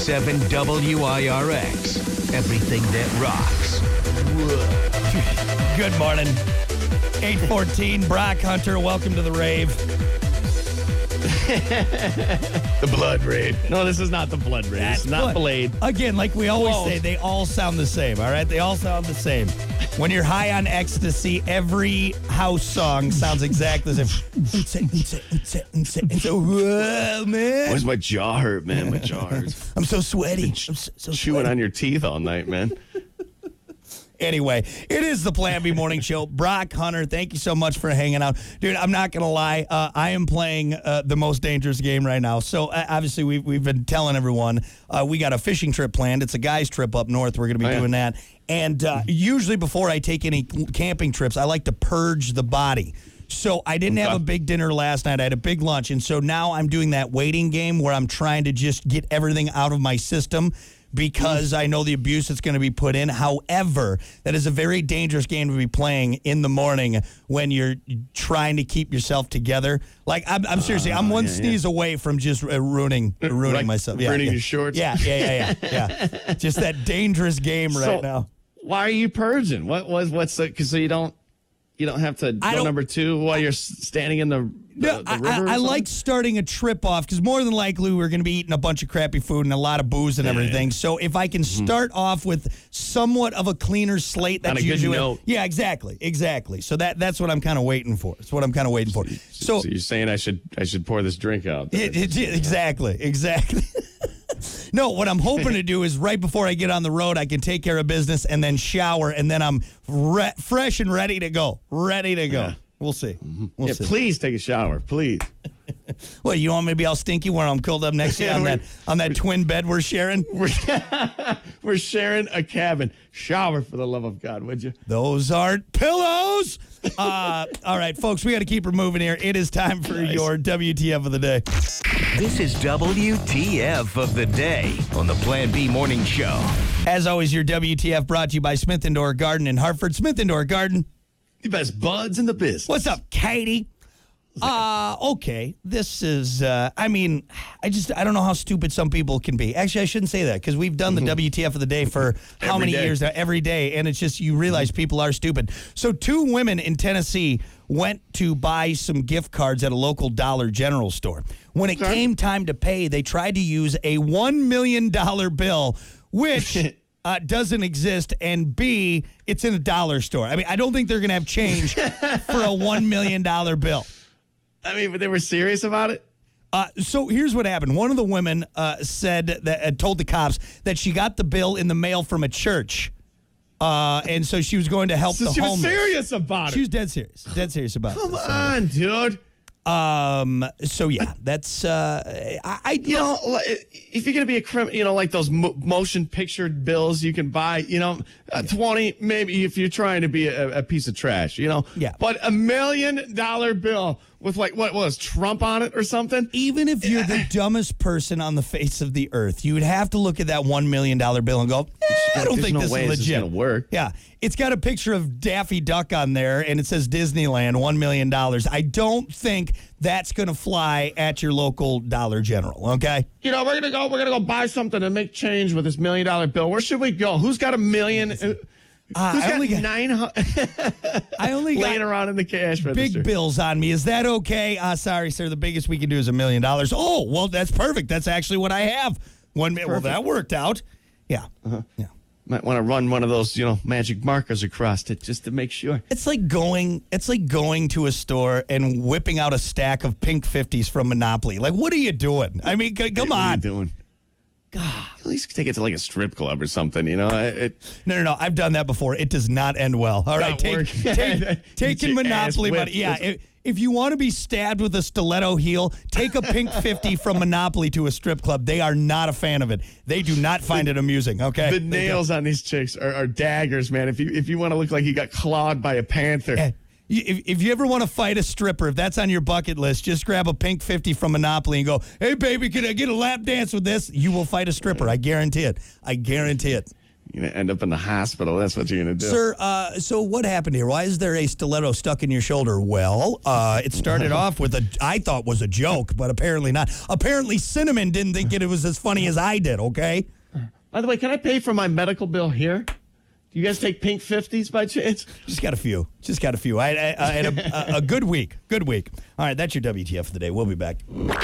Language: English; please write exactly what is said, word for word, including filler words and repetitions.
seven W I R X. Everything that rocks. Good morning. eight fourteen, Brock Hunter, welcome to the rave. The blood rave. No, this is not the blood rave. It's not Look, Blade. Again, like we always Whoa. say, they all sound the same, all right? They all sound the same. When you're high on ecstasy, every house song sounds exactly the same. Whoa, man. Why's my jaw hurt, man? My jaw hurts. I'm so sweaty. I'm so, so Chewing sweaty. on your teeth all night, man. Anyway, it is the Plan B Morning Show. Brock Hunter, thank you so much for hanging out. Dude, I'm not going to lie. Uh, I am playing uh, the most dangerous game right now. So, uh, obviously, we've, we've been telling everyone uh, we got a fishing trip planned. It's a guy's trip up north. We're going to be Oh, yeah. doing that. And uh, usually before I take any camping trips, I like to purge the body. So I didn't have Okay. a big dinner last night. I had a big lunch. And so now I'm doing that waiting game where I'm trying to just get everything out of my system because I know the abuse that's going to be put in. However, that is a very dangerous game to be playing in the morning when you're trying to keep yourself together. Like, I'm, I'm seriously, I'm one yeah, yeah. sneeze away from just uh, ruining ruining Like myself. Yeah, burning yeah. your shorts? Yeah, yeah, yeah, yeah. yeah. Just that dangerous game right So, now. Why are you purging? What was what's the, cause so you don't you don't have to I go don't- number two while you're s- standing in the, the, No, the I, river? or I, I something? like starting a trip off because more than likely we're going to be eating a bunch of crappy food and a lot of booze and everything. So if I can start off with somewhat of a cleaner slate, that's On a good usually note. yeah, exactly, exactly. So that that's what I'm kind of waiting for. It's what I'm kind of waiting for. So, So you're saying I should I should pour this drink out? it, it, exactly, exactly. No, what I'm hoping to do is right before I get on the road, I can take care of business and then shower, and then I'm re- fresh and ready to go. Ready to go. Yeah. We'll see. We'll Yeah, see. please take a shower, please. Well, you want me to be all stinky when I'm curled up next to you Yeah, on that we're- on that twin bed we're sharing? We're, we're sharing a cabin. Shower for the love of God, would you? Those aren't pillows. Uh, all right, folks, we got to keep her moving here. It is time for Nice. your W T F of the day. This is W T F of the day on the Plan B Morning Show. As always, your W T F brought to you by Smith Indoor Garden in Hartford. Smith Indoor Garden. The best buds in the business. What's up, Katie? Uh, okay. This is, uh, I mean, I just, I don't know how stupid some people can be. Actually, I shouldn't say that because we've done the W T F of the day for how Every many day. years now? Every day. And it's just, you realize people are stupid. So, two women in Tennessee went to buy some gift cards at a local Dollar General store. When it Okay. came time to pay, they tried to use a one million dollars bill, which. Uh, doesn't exist, and B, it's in a dollar store. I mean, I don't think they're going to have change for a one million dollars bill. I mean, but they were serious about it? Uh, so here's what happened. One of the women uh, said that uh, told the cops that she got the bill in the mail from a church, uh, and so she was going to help So the she was homeless. serious about She it. was dead serious. Dead serious about Come it. So, on, dude. Um. So yeah, that's uh. I, I You know, li- if you're going to be a criminal, you know, like those mo- motion picture bills you can buy, you know, uh, twenty, maybe if you're trying to be a, a piece of trash, you know. Yeah. But a million dollar bill with like, what was Trump on it or something? even if you're the dumbest person on the face of the earth, you would have to look at that one million dollar bill and go, eh, I don't There's think no this way is this is legit. gonna work. Yeah, it's got a picture of Daffy Duck on there, and it says Disneyland, one million dollars. I don't think that's going to fly at your local Dollar General. Okay. You know, we're gonna go. We're gonna go buy something and make change with this million dollar bill. Where should we go? Who's got a million? Uh, Uh, Who's I got only got nine hundred I only laying got around in the cash big register? bills on me. Is that okay? Uh, sorry, sir. The biggest we can do is a million dollars. Oh, well, that's perfect. That's actually what I have. One million. Well, that worked out. Yeah. Yeah. Might want to run one of those, you know, magic markers across it just to make sure. It's like going. It's like going to a store and whipping out a stack of pink fifties from Monopoly. Like, what are you doing? I mean, c- come What are you on. doing? God. At least take it to like a strip club or something, you know. It, it, No, no, no. I've done that before. It does not end well. All right, Not take, working. take, Get taking your Monopoly ass money. whipped. Yeah, if, if you want to be stabbed with a stiletto heel, take a pink fifty from Monopoly to a strip club. They are not a fan of it. They do not find it amusing. Okay, the They nails on these chicks are, are daggers, man. If you if you want to look like you got clawed by a panther. don't. You- If, if you ever want to fight a stripper, if that's on your bucket list, just grab a pink fifty from Monopoly and go, hey, baby, can I get a lap dance with this? You will fight a stripper. I guarantee it. I guarantee it. You're gonna end up in the hospital. That's what you're gonna do. Sir, uh, so what happened here? Why is there a stiletto stuck in your shoulder? Well, uh, it started off with a, I thought was a joke, but apparently not. Apparently Cinnamon didn't think it was as funny as I did, okay? By the way, can I pay for my medical bill here? Do you guys take pink fifties by chance? Just got a few. Just got a few. I, I, I had a, a, a good week. Good week. All right, that's your W T F of the day. We'll be back.